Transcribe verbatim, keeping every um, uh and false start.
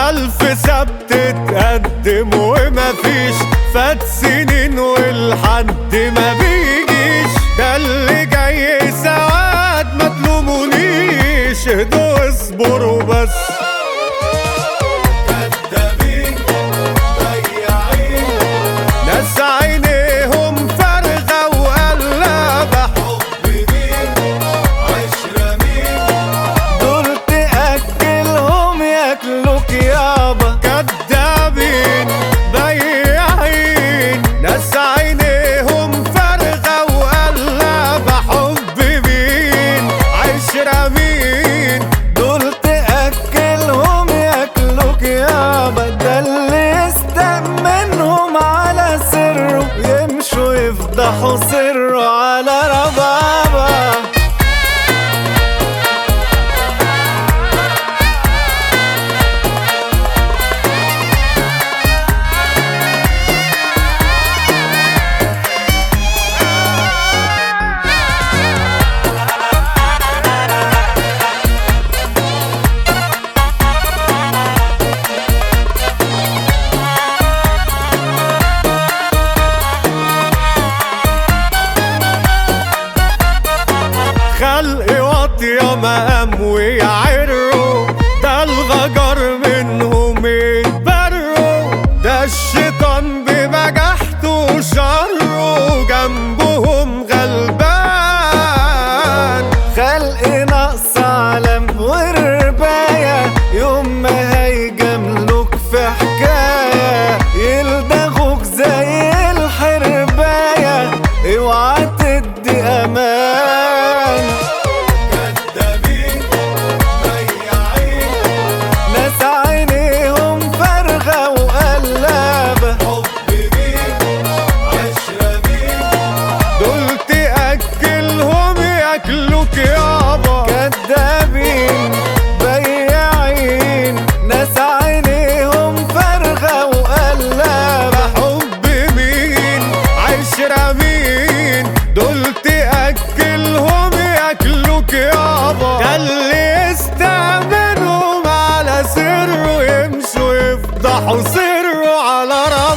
ألف سبت اتقدم ومفيش، فات سنين والحد ما بيجيش. ده اللي جاي سواد ما تلومونيش، اهدوا اصبروا بس. كدابين ضياعين ناس عينيهم فارغة وقلابة، حب مين عشرة مين دول تأكلهم ياكلوك يابا. كدابين ضياعين ناس عينيهم فارغة وقلابة، حب مين عشرة مين دول تأكلهم ياكلوك يابا. ده اللي يستأمنهم على سره يمشوا يفضحوا سره على ربابة. خلق واطية مقام ويعروا، ده الغجر منهم يتبروا. ده الشيطان ببجحته وشره جنبهم غلبان. خلق نقص علم ورباية، يوم ما هيجاملوك في حكاية يلدغوك زي الحرباية. اوعى تدي امان. كدابين ضياعين ناس عينيهم فارغة وقلابة، حب مين عشرة مين دول تأكلهم ياكلوك يابا. كدابين بياعين ناس عينيهم فارغة وقلابة، حب مين عشرة مين دول تأكلهم ياكلوك يابا. ده اللي يستأمنهم على سره يمشوا يفضحوا سره على راسه.